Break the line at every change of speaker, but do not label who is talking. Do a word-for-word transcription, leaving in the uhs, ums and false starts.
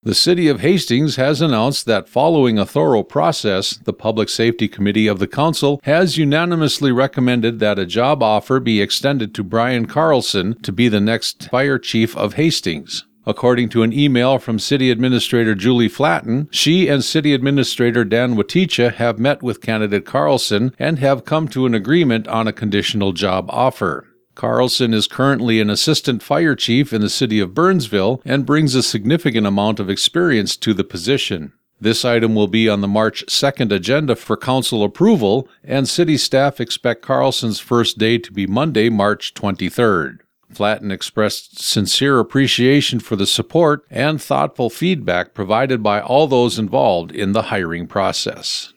The City of Hastings has announced that following a thorough process, the Public Safety Committee of the Council has unanimously recommended that a job offer be extended to Brian Carlson to be the next Fire Chief of Hastings. According to an email from City Administrator Julie Flatten, she and City Administrator Dan Waticha have met with candidate Carlson and have come to an agreement on a conditional job offer. Carlson is currently an assistant fire chief in the city of Burnsville and brings a significant amount of experience to the position. This item will be on the March second agenda for council approval, and city staff expect Carlson's first day to be Monday, March twenty-third. Flatten expressed sincere appreciation for the support and thoughtful feedback provided by all those involved in the hiring process.